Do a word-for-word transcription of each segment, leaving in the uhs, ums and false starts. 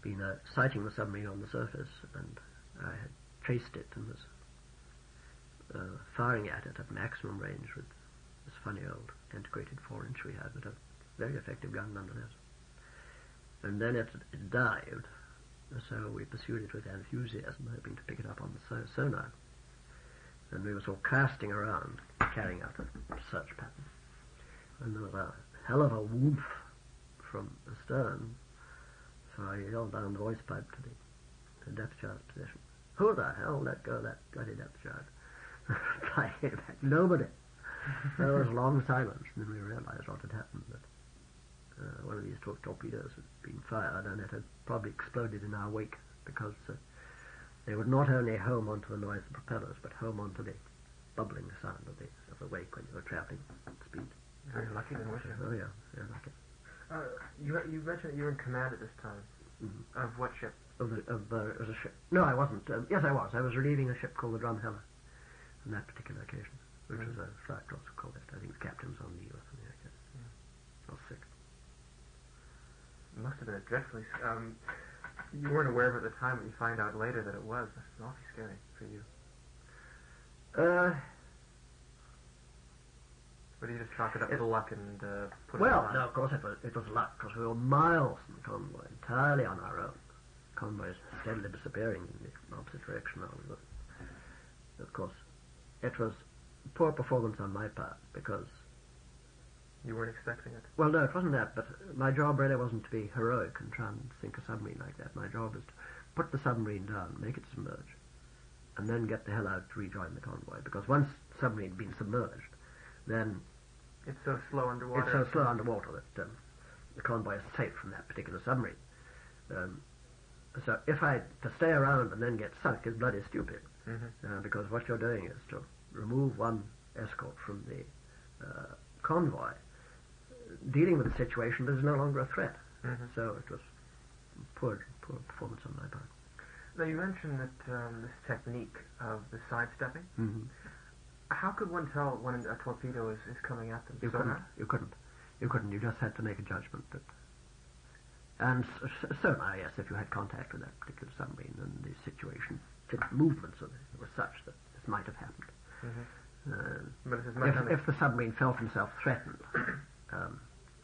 been uh, sighting the submarine on the surface, and I had traced it and was uh, firing at it at maximum range with this funny old antiquated four-inch we had, but a very effective gun nonetheless. And then it, it dived, so we pursued it with enthusiasm, hoping to pick it up on the so- sonar. And we were sort of casting around, carrying out a search pattern. And there was a hell of a whoof from astern, so I yelled down the voice pipe to the, the depth charge position. Who the hell let go of that bloody depth charge? Reply came back, nobody. There was a long silence, and then we realized what had happened, that uh, one of these tor- torpedoes had been fired, and it had probably exploded in our wake, because uh, they would not only home onto the noise of the propellers, but home onto the bubbling sound of the of the wake when you were travelling at speed. Very lucky then, weren't you? Oh yeah, yeah, lucky. Uh, you you mentioned that you were in command at this time. Mm-hmm. Of what ship? Of the of uh, it was a ship. No, I wasn't. Um, yes, I was. I was relieving a ship called the Drumheller on that particular occasion, which mm-hmm. was a flight cross corvette. I think the captain was on leave or something like that. Yeah. I was sick. It must have been dreadfully. Um, you weren't aware of it at the time, but you find out later that it was. That's awfully scary for you. Uh. Or do you just chalk it up to luck and uh, put well, it on? no, of course it was, it was luck, because we were miles from the convoy, entirely on our own. The convoy is steadily disappearing in the opposite direction of the... Of course, it was poor performance on my part, because... You weren't expecting it? Well, no, it wasn't that, but my job really wasn't to be heroic and try and sink a submarine like that. My job was to put the submarine down, make it submerge, and then get the hell out to rejoin the convoy, because once the submarine had been submerged, then... It's so slow underwater. It's so slow underwater that um, the convoy is safe from that particular submarine. Um, so if I to stay around and then get sunk is bloody stupid, mm-hmm. uh, because what you're doing is to remove one escort from the uh, convoy, dealing with the situation that is no longer a threat. Mm-hmm. So it was poor, poor performance on my part. Now you mentioned that um, this technique of the sidestepping. Mm-hmm. How could one tell when a torpedo is, is coming at them? You Sonar? couldn't. You couldn't. You couldn't. You just had to make a judgment that. And s- sonar, yes, if you had contact with that particular submarine, and the situation, the movements of it were such that this might have happened. Mm-hmm. Uh, but it is if, if the submarine felt himself threatened, um,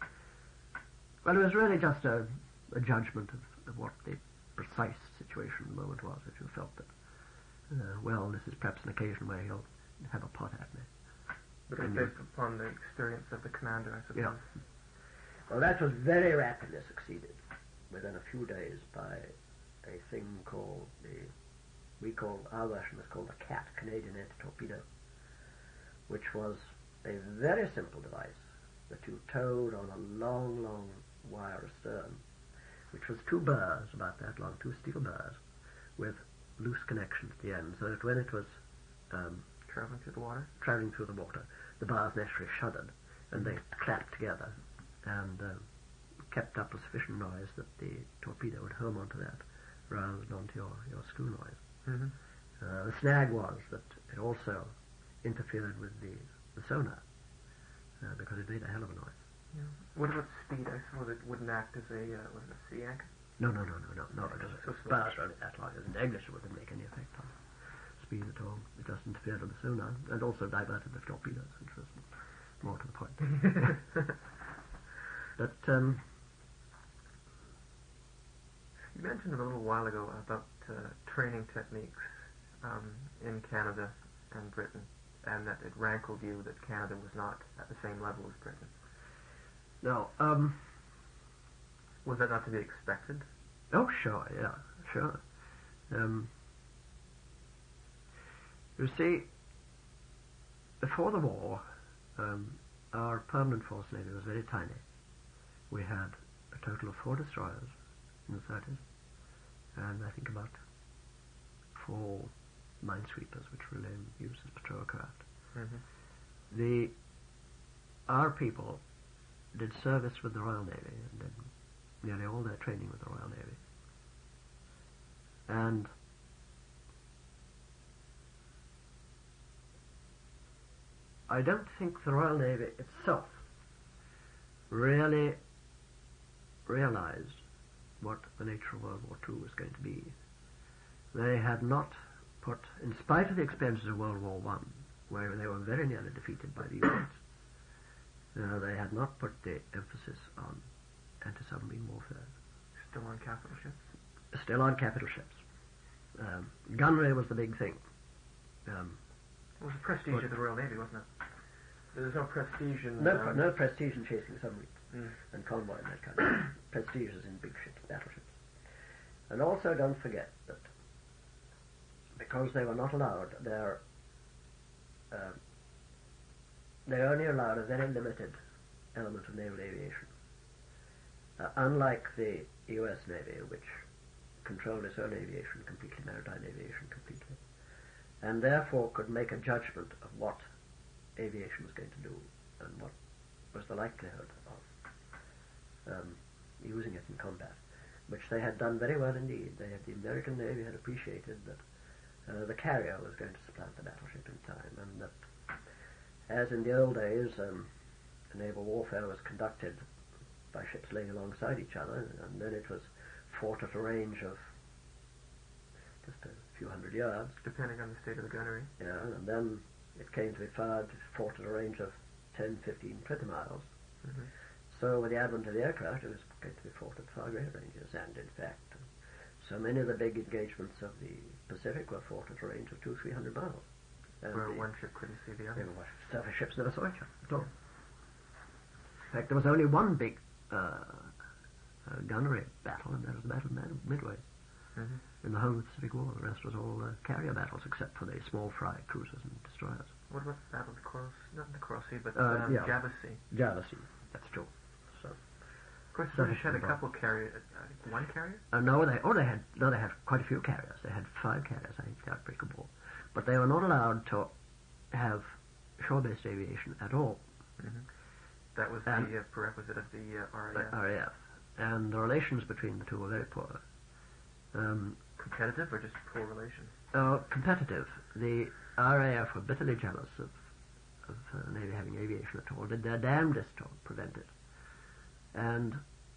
well, it was really just a, a judgment of, of what the precise situation of the moment was. If you felt that, uh, well, this is perhaps an occasion where he'll have a pot at me. But it's based upon the experience of the commander, I suppose. Yeah. Well, that was very rapidly succeeded within a few days by a thing called the, we called, our version was called the CAT, Canadian Anti-Torpedo, which was a very simple device that you towed on a long, long wire astern, which was two burrs about that long, two steel burrs, with loose connections at the end, so that when it was um, traveling through the water, traveling through the water, the bars naturally shuddered, and they clapped together, and uh, kept up a sufficient noise that the torpedo would home onto that, rather than onto your, your screw noise. Mm-hmm. Uh, the snag was that it also interfered with the, the sonar, uh, because it made a hell of a noise. Yeah. What about speed? I suppose it wouldn't act as a, uh, what is it, a sea anchor? No, no, no, no, no, no, because So the slow. bars were only that long. It was negligible, it didn't make any effect on speed at all. It just interfered with the sonar, and also diverted the torpedoes, which was more to the point. But, um... you mentioned a little while ago about uh, training techniques um, in Canada and Britain, and that it rankled you that Canada was not at the same level as Britain. No, um... Was that not to be expected? Oh, sure, yeah, sure. Um... You see, before the war, um, our permanent force navy was very tiny. We had a total of four destroyers in the thirties, and I think about four minesweepers, which were really used as patrol craft. Mm-hmm. The our people did service with the Royal Navy and did nearly all their training with the Royal Navy. And I don't think the Royal Navy itself really realized what the nature of World War Two was going to be. They had not put, in spite of the experiences of World War One, where they were very nearly defeated by the U S, uh, they had not put the emphasis on anti-submarine warfare. Still on capital ships? Still on capital ships. Um, gunnery was the big thing. Um, it was the prestige of the Royal Navy, wasn't it? There was no prestige in... No, um, no prestige in chasing submarines mm. and convoy and that kind of prestige is in big ships, battleships. And also don't forget that because they were not allowed, their, uh, they only allowed a very limited element of naval aviation. Uh, unlike the U S Navy, which controlled its own aviation completely, maritime aviation completely, and therefore could make a judgment of what aviation was going to do and what was the likelihood of um, using it in combat, which they had done very well indeed. They had, the American Navy had appreciated that uh, the carrier was going to supplant the battleship in time, and that, as in the old days, um, naval warfare was conducted by ships laying alongside each other, and then it was fought at a range of just a few hundred yards. Depending on the state of the gunnery. Yeah, and then it came to be fired, fought at a range of ten, fifteen, twenty miles. Mm-hmm. So with the advent of the aircraft, it was going to be fought at far greater ranges, and in fact, so many of the big engagements of the Pacific were fought at a range of two, three hundred miles. And where the, one ship couldn't see the other. Yeah, well, ships never saw each other at all. In fact, there was only one big uh, uh, gunnery battle, and that was the Battle of Mid- Midway. Mm-hmm. In the whole of the Pacific War, the rest was all uh, carrier battles, except for the small fry cruisers and destroyers. What about the Battle of the Coral Sea? Not the Coral Sea, but Uh, um, yeah. Java Sea. Java Sea, that's true. So, Of course, the So British had a it's couple carrier, uh, one carrier? uh, no, they oh they had no, they had quite a few carriers. They had five carriers, I think, applicable, but they were not allowed to have shore-based aviation at all. Mm-hmm. That was And the uh, prerequisite of the uh, R A F. The R A F, and the relations between the two were very poor. Um, Competitive or just poor relations? uh, competitive. The R A F were bitterly jealous of of uh, Navy having aviation at all. Did their damnedest to prevent it, and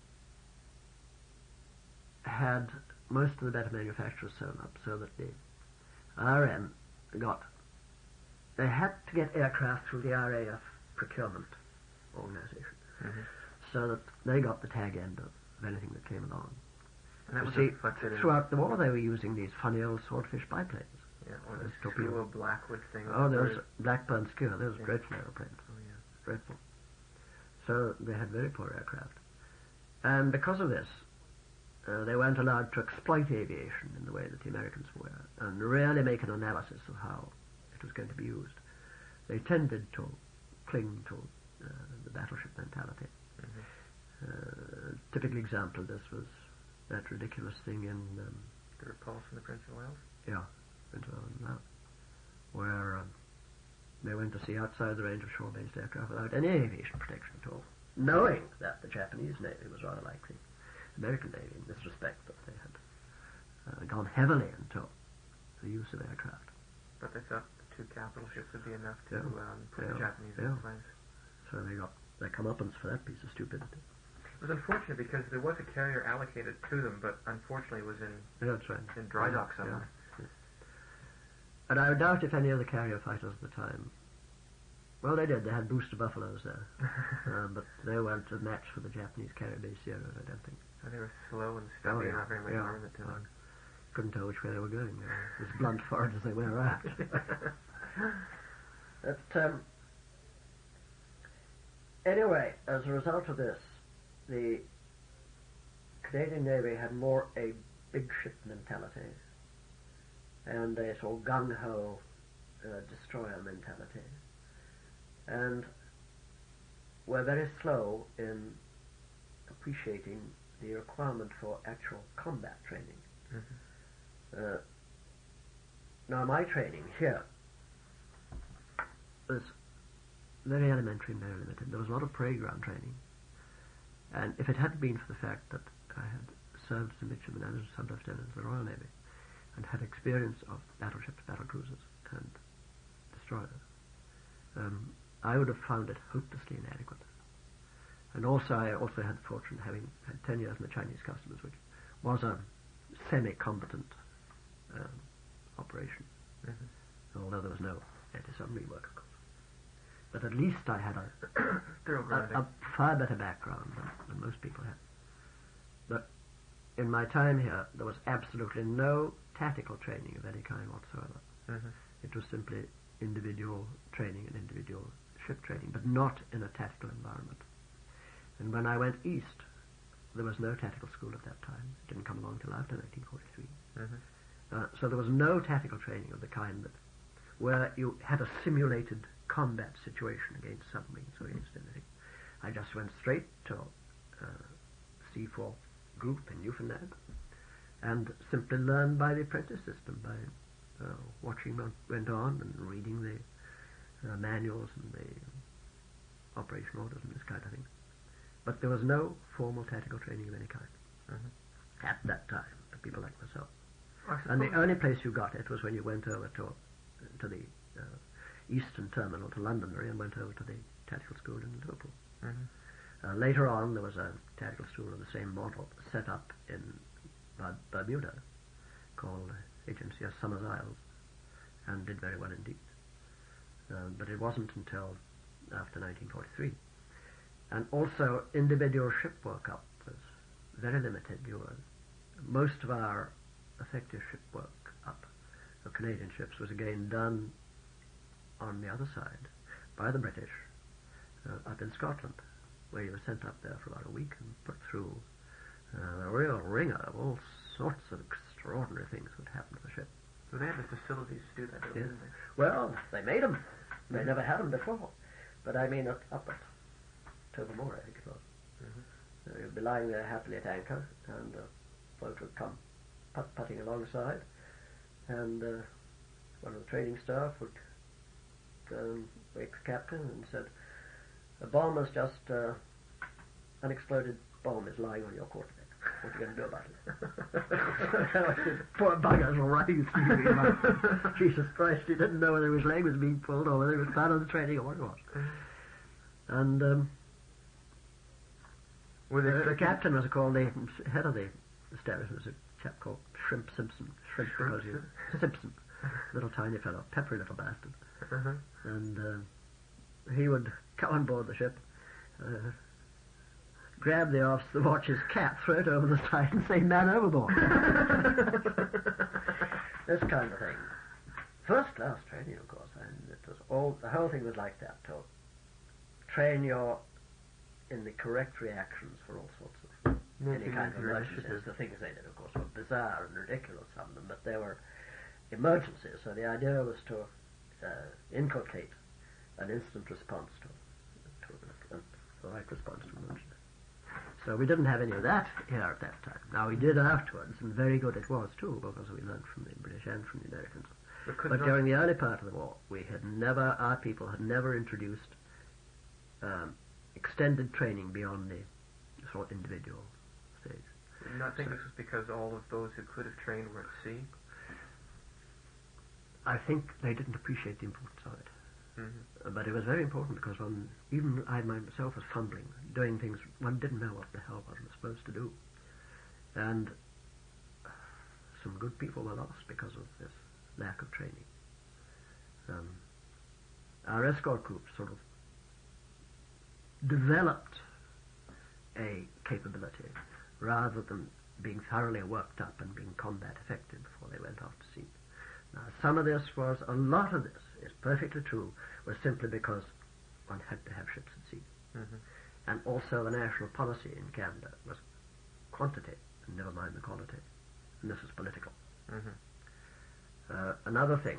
had most of the better manufacturers sewn up so that the R M got. They had to get aircraft through the R A F procurement organization, Mm-hmm. so that they got the tag end of, of anything that came along. And that You was see, reflected in... throughout the war they were using these funny old swordfish biplanes. Yeah, or those the torpedo- Skua Blackwood thing. Oh, where- those Blackburn Skua, those Yeah. dreadful aeroplanes, Oh, yeah. dreadful. So they had very poor aircraft. And because of this, uh, they weren't allowed to exploit aviation in the way that the Americans were, and really make an analysis of how it was going to be used. They tended to cling to uh, the battleship mentality. Mm-hmm. Uh, typical example of this was that ridiculous thing in um, The Repulse and the Prince of Wales? yeah, Prince of Wales now, where um, they went to sea outside the range of shore-based aircraft without any aviation protection at all, knowing that the Japanese Navy was rather like the American Navy in this respect, that they had uh, gone heavily into the use of aircraft. But they thought the two capital ships would be enough to Yeah. um, put Yeah. the Japanese Yeah. in place. So they got their comeuppance for that piece of stupidity. It was unfortunate because there was a carrier allocated to them, but unfortunately it was in, Yeah, that's right. in dry dock Yeah. somewhere. Yeah. And I doubt if any of the carrier fighters at the time. Well, they did. They had booster buffaloes there, um, but they weren't a match for the Japanese carrier-based Sierras, I don't think. And they were slow and stubby Oh, yeah. and not very much Yeah. armament to them. Couldn't tell which way they were going. They were as blunt forward as they were aft. But um, anyway, as a result of this, the Canadian Navy had more a big ship mentality and a sort of gung-ho uh, destroyer mentality, and were very slow in appreciating the requirement for actual combat training. Mm-hmm. Uh, now, my training here was very elementary and very limited. There was a lot of parade ground training, and if it hadn't been for the fact that I had served as a midshipman and as a sub-lieutenant in the Royal Navy, and had experience of battleships, battle cruisers, and destroyers, um, I would have found it hopelessly inadequate. And also, I also had the fortune of having had ten years in the Chinese customers, which was a semi-combatant um, operation, Mm-hmm. although there was no anti-submarine work, of course. But at least I had a, a, a far better background than, than most people had. But in my time here, there was absolutely no tactical training of any kind whatsoever. Mm-hmm. It was simply individual training and individual ship training, but not in a tactical environment. And when I went east, there was no tactical school at that time. It didn't come along till after nineteen forty-three. Mm-hmm. Uh, so there was no tactical training of the kind that where you had a simulated combat situation against submarines or against anything. I just went straight to uh, C four group in Newfoundland and simply learned by the apprentice system, by uh, watching what went on and reading the uh, manuals and the operation orders and this kind of thing. But there was no formal tactical training of any kind Mm-hmm. at that time for people like myself. I And the suppose- only place you got it was when you went over to to the uh, eastern terminal, to Londonderry, and went over to the tactical school in Liverpool. Mm-hmm. Uh, later on, there was a tactical school of the same model set up in Ber- Bermuda called H M C S Somers Isles, and did very well indeed. Uh, but it wasn't until after nineteen forty-three. And also, individual ship workup was very limited. You were, most of our effective ship work up of Canadian ships was again done on the other side by the British uh, up in Scotland, where you were sent up there for about a week and put through uh, a real ringer of all sorts of extraordinary things that happened to the ship. So they had the facilities to do that, Yeah. didn't they? Well, they made them. They Mhm. never had them before. But I mean, up, up at Tobermory, I think it was. Mm-hmm. Uh, you'd be lying there happily at anchor, and a boat would come putt putting alongside, and uh, one of the training staff would um, wake the captain and said, "A bomb is just uh, unexploded bomb is lying on your quarterdeck. What are you going to do about it?" I said, "Poor buggers will rise screaming about, Jesus Christ, he didn't know whether his leg was being pulled or whether he was part of the training or what it was." And um, Were they the, the expecting- captain was called the head of the establishment was a chap called Shrimp Simpson. Shrimp, Shrimp because he Simpson, little tiny fellow, peppery little bastard. Uh-huh. And uh, he would come on board the ship, uh, grab the officer, watch his cap, throw it over the side, and say, "Man overboard." This kind of thing. First class training, of course, and it was all the whole thing was like that. To train your in the correct reactions for all sorts of any kind of emergencies. The things they did, of course, were bizarre and ridiculous, some of them, but they were emergencies. So the idea was to uh, inculcate an instant response to, to a, a, a right response to an emergency. So we didn't have any of that here at that time. Now we did afterwards, and very good it was too, because we learned from the British and from the Americans. But, could But not- during the early part of the war, we had never, our people had never introduced um, extended training beyond the sort of individual stage. do you not think this was because all of those who could have trained were at sea? I think they didn't appreciate the importance of it. Mm-hmm. Uh, But it was very important because one, even I myself was fumbling, doing things one didn't know what the hell one was supposed to do. And some good people were lost because of this lack of training. Um, our escort group sort of developed a capability rather than being thoroughly worked up and being combat effective before they went off to sea. Now, some of this was, a lot of this is perfectly true, was simply because one had to have ships at sea. Mm-hmm. And also the national policy in Canada was quantity, and never mind the quality. And this was political. Mm-hmm. Uh, another thing,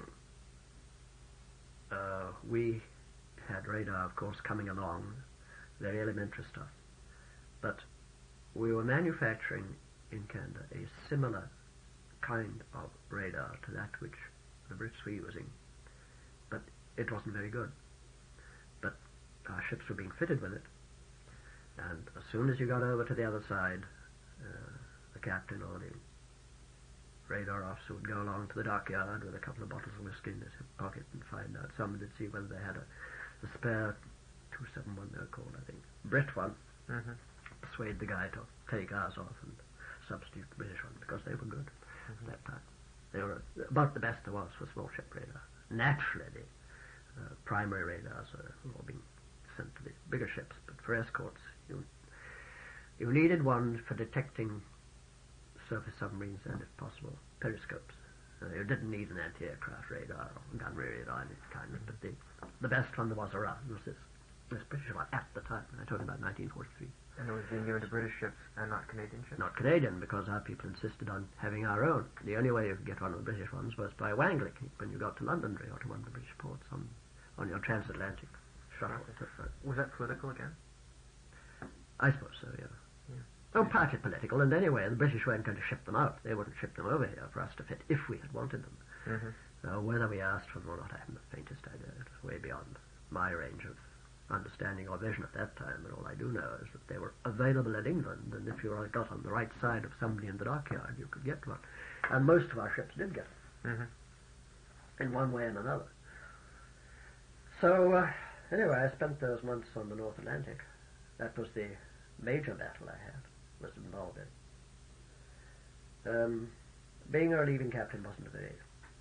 uh, we had radar, of course, coming along, very elementary stuff. But we were manufacturing in Canada a similar kind of radar to that which the Brits were using, but it wasn't very good. But our ships were being fitted with it, and as soon as you got over to the other side, uh, the captain or the radar officer would go along to the dockyard with a couple of bottles of whiskey in his hip pocket and find out. Some would see whether they had a, a spare two seven one, they were called, I think, Brit one. Mm-hmm. Persuade the guy to take ours off and to substitute the British one because they were good mm-hmm. at that time. They were about the best there was for small ship radar. Naturally, the uh, primary radars are all being sent to the bigger ships, but for escorts, you you needed one for detecting surface submarines and, if possible, periscopes. Uh, you didn't need an anti-aircraft radar or gunnery radar, any kind, but the the best one there was around was this this British one at the time. I'm talking about nineteen forty-three. And it was being given to British ships and not Canadian ships? Not Canadian, because our people insisted on having our own. The only way you could get one of the British ones was by wangling when you got to Londonderry or to one of the British ports on, on your transatlantic shuttle. Right. Was that political again? I suppose so, yeah. yeah. Oh, partly political, and anyway, the British weren't going to ship them out. They wouldn't ship them over here for us to fit if we had wanted them. Mm-hmm. So whether we asked for them or not, I haven't the faintest idea. It was way beyond my range of understanding or vision at that time, but all I do know is that they were available in England, and if you got on the right side of somebody in the dockyard, you could get one. And most of our ships did get them, mm-hmm. in one way and another. So, uh, anyway, I spent those months on the North Atlantic. That was the major battle I had, was involved in. Um, being a relieving captain wasn't a very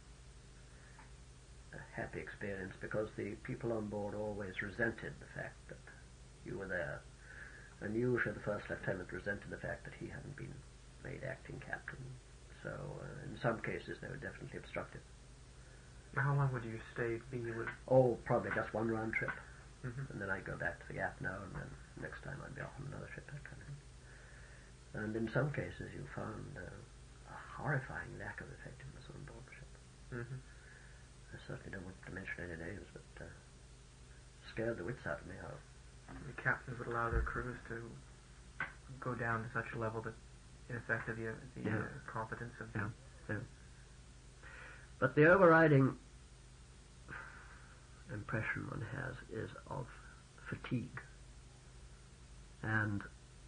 a happy experience, because the people on board always resented the fact that you were there, and usually the first lieutenant resented the fact that he hadn't been made acting captain. So uh, in some cases they were definitely obstructive. How long would you stay be with? Oh, probably just one round trip, mm-hmm. and then I'd go back to the Gap now, and then next time I'd be off on another ship, that kind of thing. And in some cases you found uh, a horrifying lack of effectiveness on board the ship. Mm-hmm. I certainly don't want to mention any names, but uh, scared the wits out of me how the captains would allow their crews to go down to such a level that it affected the, the yeah. uh, competence of yeah. yeah. But the overriding impression one has is of fatigue. And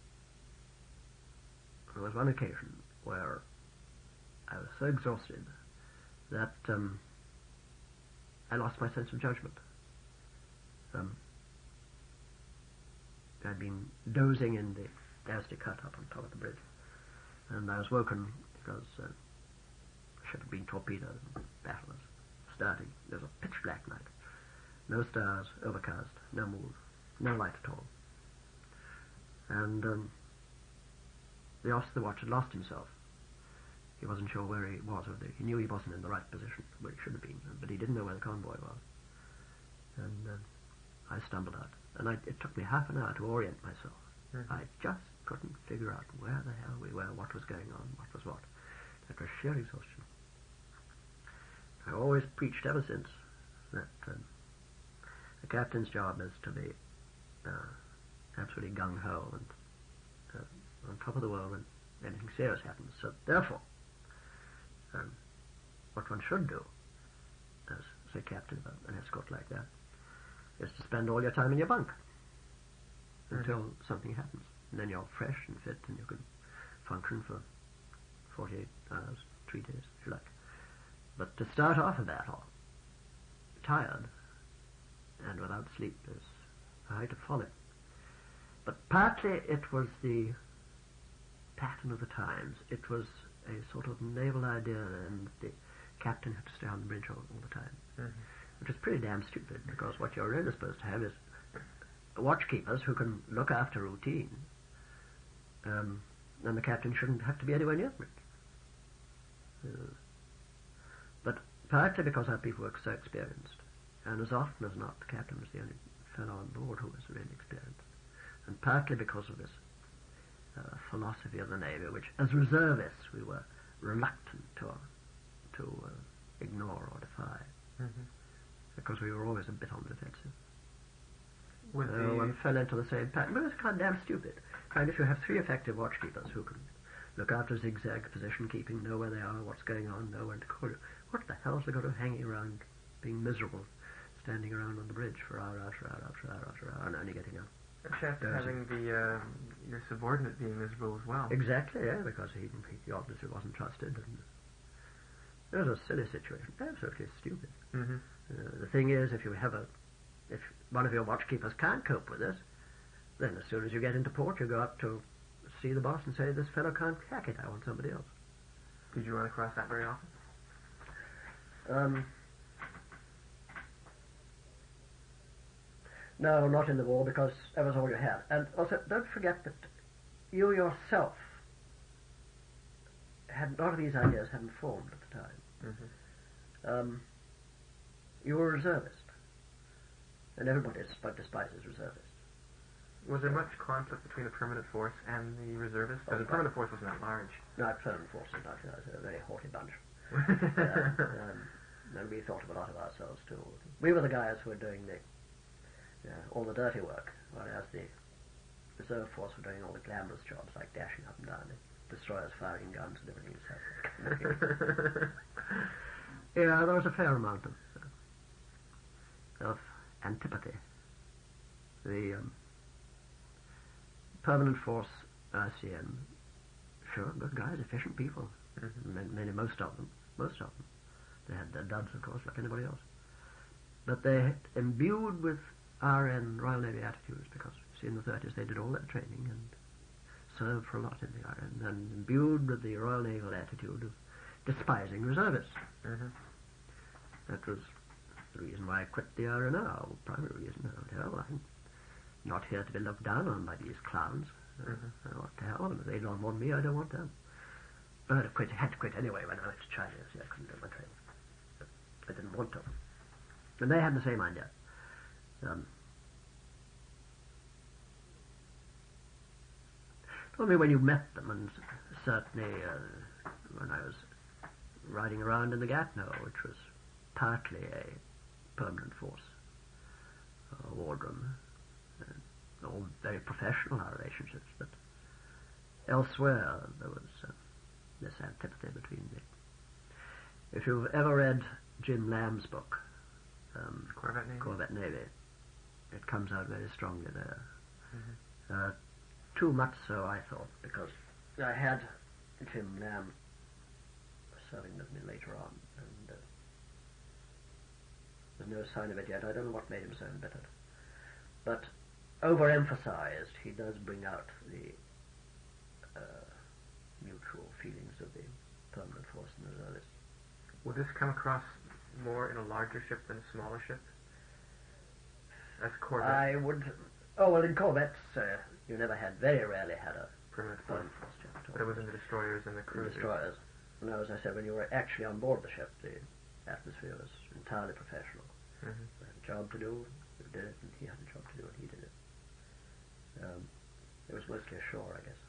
there was one occasion where I was so exhausted that um, I lost my sense of judgment. Um, I'd been dozing in the Gazdic hut up on top of the bridge, and I was woken because uh, the ship had been torpedoed and battle was starting. There was a pitch black night. No stars, overcast, no moon, no light at all. And um, the officer of the watch had lost himself. He wasn't sure where he was. Or he knew he wasn't in the right position, where he should have been, but he didn't know where the convoy was. And uh, I stumbled out. And I, it took me half an hour to orient myself. Mm-hmm. I just couldn't figure out where the hell we were, what was going on, what was what. That was sheer exhaustion. I always preached ever since that um, the captain's job is to be uh, absolutely gung-ho and uh, on top of the world when anything serious happens. So therefore, um, what one should do as, say, captain of an escort like that is to spend all your time in your bunk until mm-hmm. something happens. And then you're fresh and fit and you can function for forty-eight hours, three days, if you like. But to start off a battle tired and without sleep is a height of folly. But partly it was the pattern of the times. It was a sort of naval idea, and the captain had to stay on the bridge all, all the time. Mm-hmm. Which is pretty damn stupid, because what you're really supposed to have is watchkeepers who can look after routine, um, and the captain shouldn't have to be anywhere near the bridge. Uh, but partly because our people were so experienced, and as often as not the captain was the only fellow on board who was really experienced, and partly because of this uh, philosophy of the Navy, which as reservists we were reluctant to, to uh, ignore or defy. Mm-hmm. Because we were always a bit on the defensive. With so the one fell into the same pattern. But it's kind of damn stupid. And if you have three effective watchkeepers who can look after zigzag position keeping, know where they are, what's going on, know when to call you, what the hell's they got to hanging around, being miserable, standing around on the bridge for hour after hour after hour after hour, and only getting up. A chance of having the uh, your subordinate being miserable as well. Exactly, yeah, because he, he obviously wasn't trusted. And it was a silly situation, absolutely stupid. Mm-hmm. Uh, the thing is, if you have a, if one of your watchkeepers can't cope with this, then as soon as you get into port, you go up to see the boss and say, this fellow can't hack it, I want somebody else. Did you run across that very often? Um, no, not in the war, because that was all you had. And also, don't forget that you yourself had, a lot of these ideas hadn't formed at the time. Mm-hmm. Um, you were a reservist, and everybody despises reservists. Was there much conflict between the permanent force and the reservists? Because Oh, the permanent force wasn't that large. No, permanent force was not. It was a very haughty bunch. uh, um, and we thought a lot of ourselves too. We were the guys who were doing the uh, all the dirty work, whereas the reserve force were doing all the glamorous jobs like dashing up and down, the destroyers firing guns and everything else. Yeah, there was a fair amount of uh, of antipathy. The um, permanent force I C N, sure, good guys, efficient people, mm-hmm. many, many, most of them, most of them. They had their duds, of course, like anybody else. But they imbued with R N, Royal Navy attitudes, because, see, in the thirties they did all that training and served for a lot in the R N, and imbued with the Royal Naval attitude of despising reservists. Mm-hmm. That was the reason why I quit the R N R, the primary reason. Oh, hell, I'm not here to be looked down on by these clowns. Mm-hmm. Uh, what the hell? If they don't want me, I don't want them. But I had to quit, had to quit anyway when I went to China. See, I couldn't do my training. I didn't want to. And they had the same idea. Um, told me when you met them, and certainly uh, when I was riding around in the Gatineau, which was partly a permanent force, a wardroom, uh, all very professional, our relationships, but elsewhere there was uh, this antipathy between the... If you've ever read Jim Lamb's book, um, Corvette Navy. Corvette Navy, it comes out very strongly there. Mm-hmm. Uh, too much so, I thought, because I had Jim Lamb serving with me later on, and uh, there's no sign of it yet. I don't know what made him so embittered. But overemphasized, he does bring out the uh, mutual feelings of the permanent force and the reservists. Would this come across more in a larger ship than a smaller ship? As Corvette? I would... Oh, well, in corvettes, uh, you never had, very rarely had a permanent force. permanent force ship at all. But it was in the destroyers and the The cruisers. destroyers. No, as I said, when you were actually on board the ship, the atmosphere was entirely professional. Mm-hmm. You had a job to do, you did it, and he had a job to do, and he did it. Um, it was mostly ashore, I guess.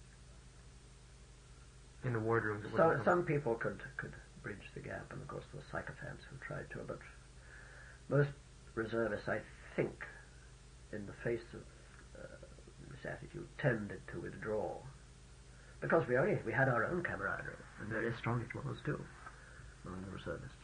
In the wardrooms, it So, wasn't some people could, could bridge the gap, and of course there were sycophants who tried to, but most reservists, I think, in the face of uh, this attitude, tended to withdraw. Because we only, we had our own camaraderie, and very strong it was too, among the reservists.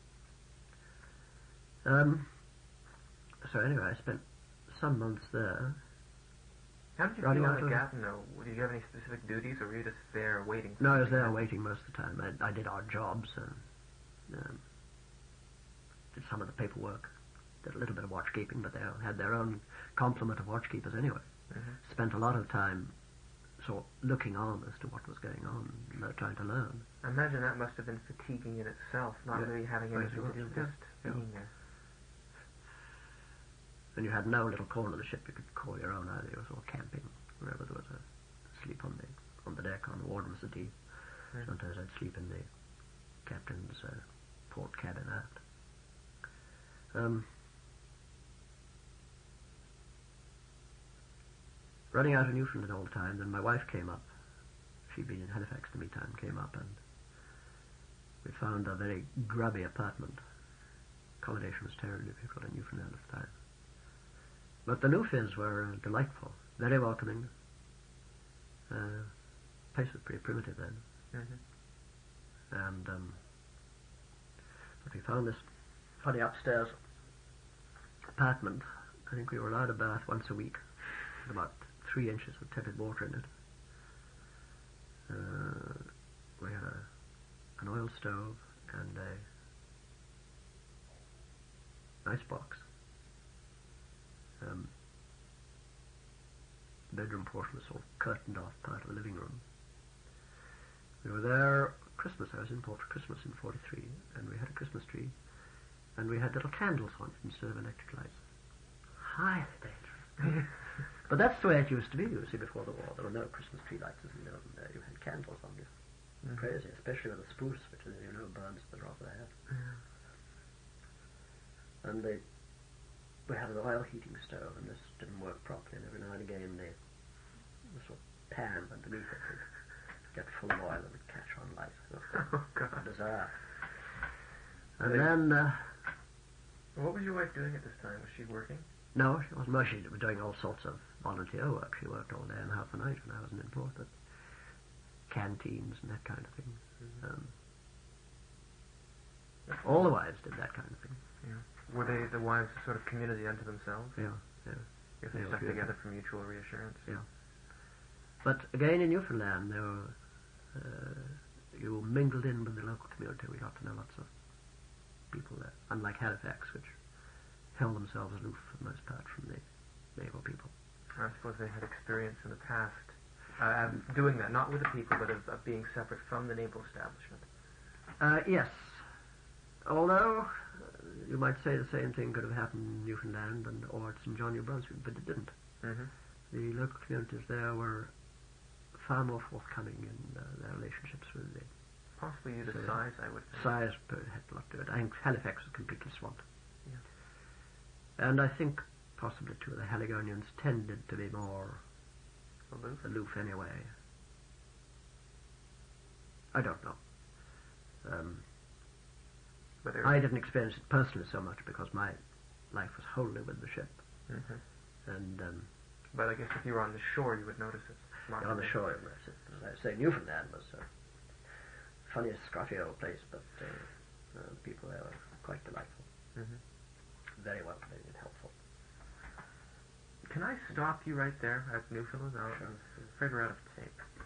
Um, so anyway, I spent some months there. How did you Running feel out on of- the Gatineau? Did you have any specific duties, or were you just there waiting? for No, I was something to there happen? waiting most of the time. I, I did odd jobs, and um, did some of the paperwork, did a little bit of watchkeeping, but they all had their own complement of watchkeepers anyway. Mm-hmm. Spent a lot of time sort of looking on as to what was going on, and uh, trying to learn. I imagine that must have been fatiguing in itself, not Yeah. really having Oh, yes, anything it to do, was. just Yeah. being there. And you had no little corner of the ship you could call your own either. It was all camping, wherever there was a sleep on the on the deck, on the wardroom's settee. Mm. Sometimes I'd sleep in the captain's uh, port cabin aft. Um, running out of Newfoundland all the time, then my wife came up. She'd been in Halifax in the meantime, came up, and we found a very grubby apartment. Accommodation was terribly difficult in Newfoundland at the time. But the Newfies were uh, delightful, very welcoming. Uh, place was pretty primitive then. Mm-hmm. And um, but we found this funny upstairs apartment. I think we were allowed a bath once a week, with about three inches of tepid water in it. Uh, we had a, an oil stove and a ice box. Um, bedroom portion was sort of curtained off part of the living room. We were there Christmas. I was in port for Christmas in forty-three, and we had a Christmas tree, and we had little candles on it instead of electric lights. Highly dangerous. But that's the way it used to be, you see, before the war. There were no Christmas tree lights, as you know, and uh, you had candles on you. Mm-hmm. Crazy, especially with the spruce, which, as you know, burns the drop of the head. Yeah. And they, we had an oil heating stove, and this didn't work properly, and every now and again the, the sort of pan underneath it would get full of oil and would catch on light. Oh, God. Bizarre. And they, then... Uh, what was your wife doing at this time? Was she working? No, she wasn't. Well, she was doing all sorts of volunteer work. She worked all day and half the night when I wasn't in port, but canteens and that kind of thing. Mm-hmm. Um, all the wives did that kind of thing. Yeah. Were they the wives a sort of community unto themselves? Yeah, yeah. If they, they stuck together for mutual reassurance? Yeah. But again, in Newfoundland, there were, uh, you mingled in with the local community. We got to know lots of people there, unlike Halifax, which held themselves aloof for the most part from the naval people. I suppose they had experience in the past uh, of doing that, not with the people, but of, of being separate from the naval establishment. Uh, yes. Although, uh, you might say the same thing could have happened in Newfoundland and or it's in John New Brunswick, but it didn't. Mm-hmm. The local communities there were far more forthcoming in uh, their relationships with the... Possibly due to so size, I would think. Size had a lot to do it. I think Halifax was completely swamped. Yeah. And I think possibly too the Haligonians tended to be more aloof, aloof anyway. I don't know. Um, but I didn't experience it personally so much because my life was wholly with the ship. Mm-hmm. And um, but I guess if you were on the shore, you would notice it. On the shore, you notice it. As I say, Newfoundland was a funniest, scruffy old place, but uh, uh, the people there were quite delightful. Mm-hmm. Very well played and helpful. Can I stop you right there at Newfoundland? I'm afraid we're out of tape.